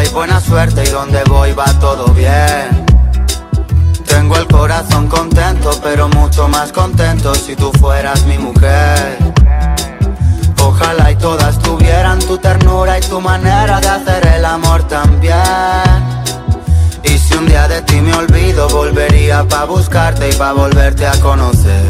hay buena suerte y donde voy va todo bien. Tengo el corazón contento, pero mucho más contento si tú fueras mi mujer. Ojalá y todas tuvieran tu ternura y tu manera de hacer el amor también. Y si un día de ti me olvido, volvería pa' buscarte y pa' volverte a conocer.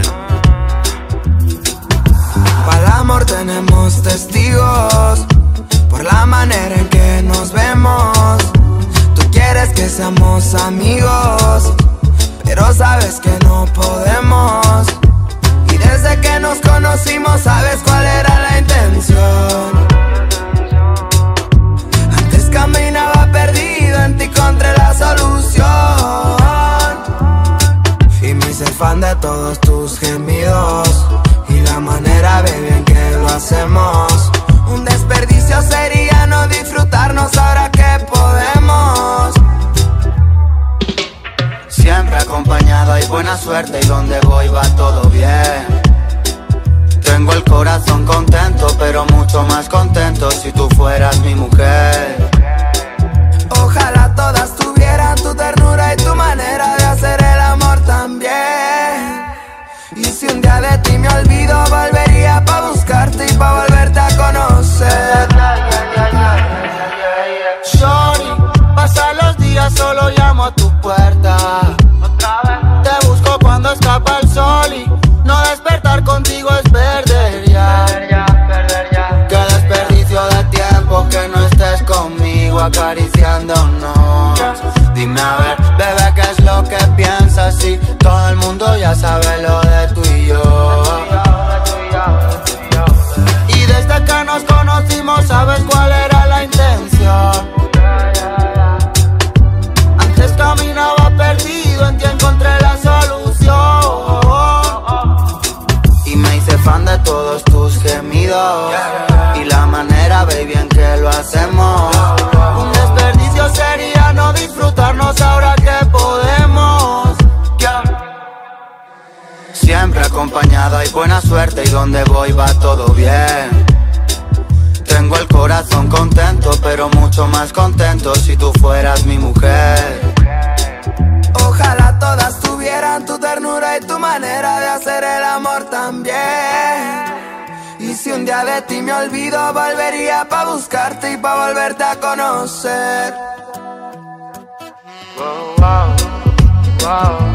Para el amor tenemos testigos, por la manera en que nos vemos. Tú quieres que seamos amigos, pero sabes que no podemos. Y desde que nos conocimos sabes cuál era la intención. Antes caminaba perdido, en ti encontré la solución. Y me hice fan de todos tus gemidos y la manera, baby, en que lo hacemos. Un desperdicio sería no disfrutarnos ahora que podemos. Siempre acompañado hay buena suerte y donde voy va todo bien. Tengo el corazón contento, pero mucho más contento si tú fueras mi mujer. Ojalá todas tuvieran tu ternura y tu manera de hacer el amor también. Y si un día de ti me olvido, volvería pa' buscarte y pa' volverte a conocer. Shorty, pasan los días, solo llamo a tu puerta. Te busco cuando escapa el sol y no despertar contigo es perder ya. Qué desperdicio de tiempo que no estés conmigo acariciándonos. Dime a ver, bebé, ¿qué es lo que piensas? Si todo el mundo ya sabe lo de tú y yo. Y desde que nos conocimos sabes cuál era la intención. Antes caminaba perdido, en ti encontré la solución. Y me hice fan de todos tus gemidos y la manera, baby, en que lo hacemos. Un desperdicio sería no disfrutarnos ahora que podemos. Siempre acompañado hay buena suerte y donde voy va todo bien. Tengo el corazón contento, pero mucho más contento si tú fueras mi mujer. Ojalá todas tuvieran tu ternura y tu manera de hacer el amor también. Y si un día de ti me olvido, volvería pa' buscarte y pa' volverte a conocer. Wow, wow, wow.